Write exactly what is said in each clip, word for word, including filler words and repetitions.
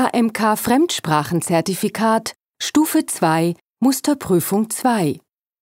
K M K Fremdsprachenzertifikat Stufe zwei Musterprüfung zwei.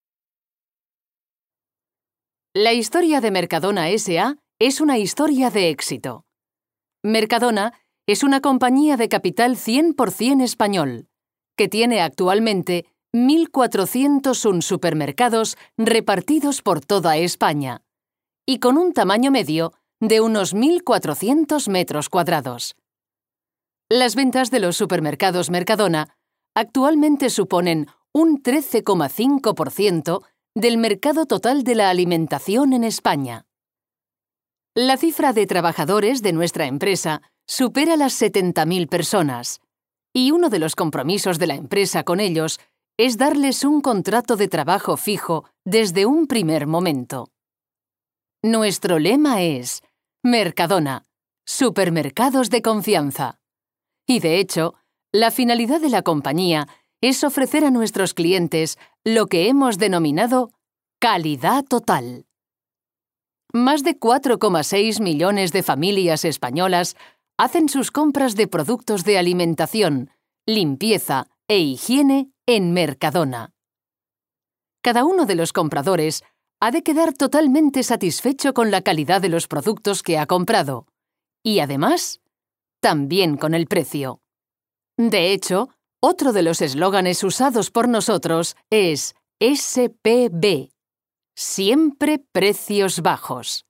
La historia de Mercadona S A es una historia de éxito. Mercadona es una compañía de capital cien por cien español, que tiene actualmente mil cuatrocientos uno supermercados repartidos por toda España y con un tamaño medio de unos mil cuatrocientos metros cuadrados. Las ventas de los supermercados Mercadona actualmente suponen un trece coma cinco por ciento del mercado total de la alimentación en España. La cifra de trabajadores de nuestra empresa supera las setenta mil personas, y uno de los compromisos de la empresa con ellos es darles un contrato de trabajo fijo desde un primer momento. Nuestro lema es Mercadona, supermercados de confianza. Y de hecho, la finalidad de la compañía es ofrecer a nuestros clientes lo que hemos denominado calidad total. Más de cuatro coma seis millones de familias españolas hacen sus compras de productos de alimentación, limpieza e higiene en Mercadona. Cada uno de los compradores ha de quedar totalmente satisfecho con la calidad de los productos que ha comprado y, además, también con el precio. De hecho, otro de los eslóganes usados por nosotros es S P B, siempre precios bajos.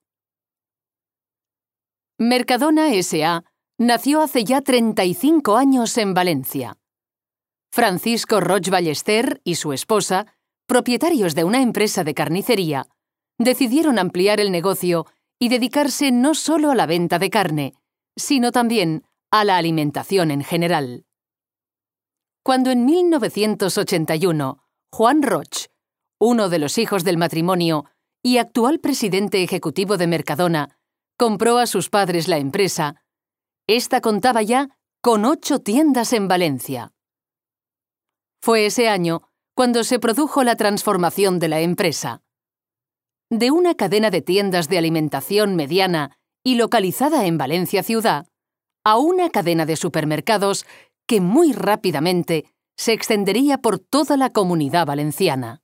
Mercadona S A nació hace ya treinta y cinco años en Valencia. Francisco Roig Ballester y su esposa, propietarios de una empresa de carnicería, decidieron ampliar el negocio y dedicarse no solo a la venta de carne, sino también a la alimentación en general. Cuando en mil novecientos ochenta y uno, Juan Roig, uno de los hijos del matrimonio y actual presidente ejecutivo de Mercadona, compró a sus padres la empresa, esta contaba ya con ocho tiendas en Valencia. Fue ese año cuando se produjo la transformación de la empresa. De una cadena de tiendas de alimentación mediana y localizada en Valencia ciudad, a una cadena de supermercados que muy rápidamente se extendería por toda la Comunidad Valenciana.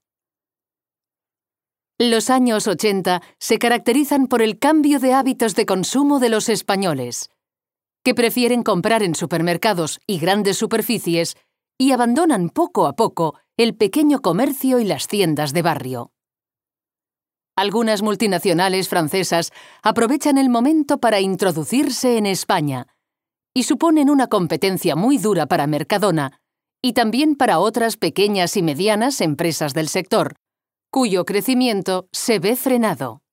Los años ochenta se caracterizan por el cambio de hábitos de consumo de los españoles, que prefieren comprar en supermercados y grandes superficies y abandonan poco a poco el pequeño comercio y las tiendas de barrio. Algunas multinacionales francesas aprovechan el momento para introducirse en España y suponen una competencia muy dura para Mercadona y también para otras pequeñas y medianas empresas del sector, cuyo crecimiento se ve frenado.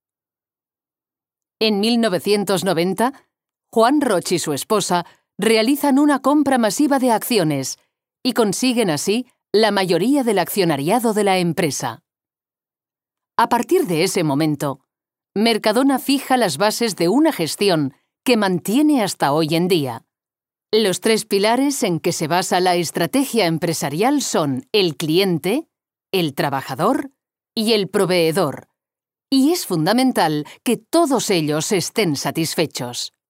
En mil novecientos noventa, Juan Roig y su esposa realizan una compra masiva de acciones y consiguen así la mayoría del accionariado de la empresa. A partir de ese momento, Mercadona fija las bases de una gestión que mantiene hasta hoy en día. Los tres pilares en que se basa la estrategia empresarial son el cliente, el trabajador y el proveedor, y es fundamental que todos ellos estén satisfechos.